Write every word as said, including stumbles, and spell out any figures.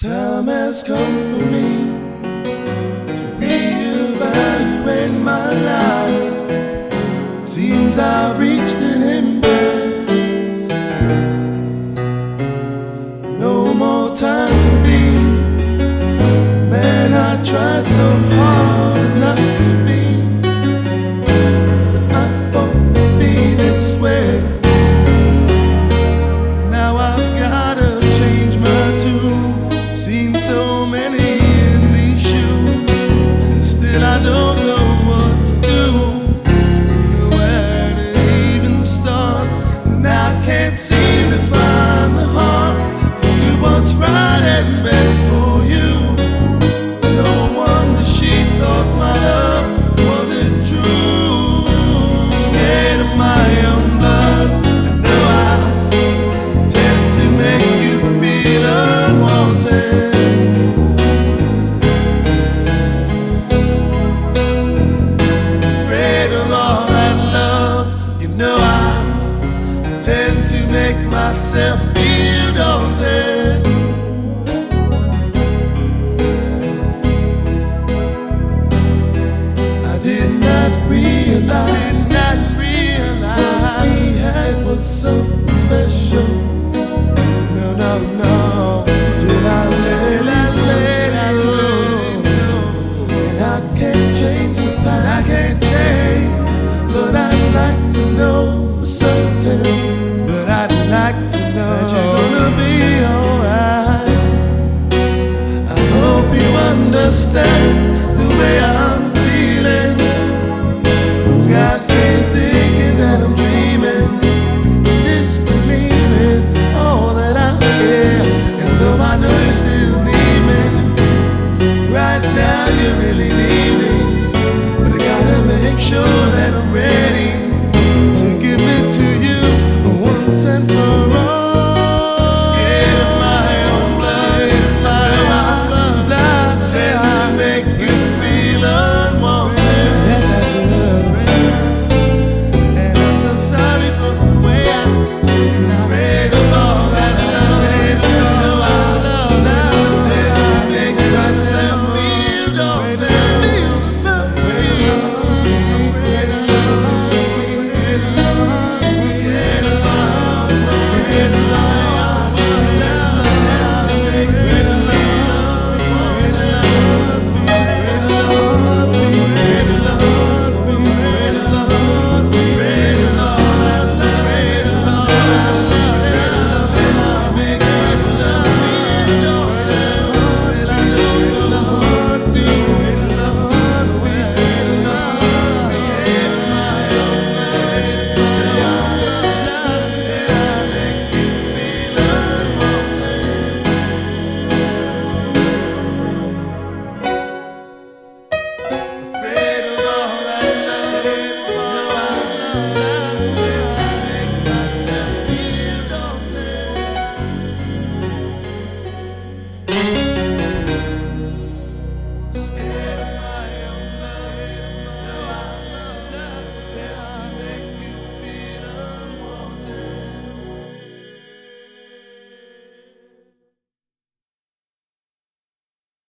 Time has come for me to reevaluate my life. It seems I've reached an impasse. No more time to be. Man, I tried so hard not to be, but I fought to be this way. Now I've gotta change my tune. Seen so many in these shoes, still I don't know what to do, nowhere to even start. And I can't seem to find the heart to do what's right and best for you. It's no wonder she thought my love wasn't true. Scared of my own blood, I know I tend to make you feel unwanted. Tend to make myself feel daunted. I did not realize, did not realize what we had was something special. No, no, no, till I let, till I let it go. And I can't change the past, I can't change, but I'd like to know for certain. But I'd like to know that you're gonna be alright. I hope you understand the way I'm feeling. It's got me thinking that I'm dreaming, disbelieving all that I hear. And though I know you still need me, right now you really need me.